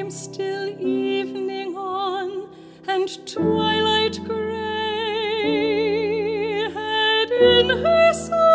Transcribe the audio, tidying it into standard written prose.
came still evening on, and twilight gray had in her soul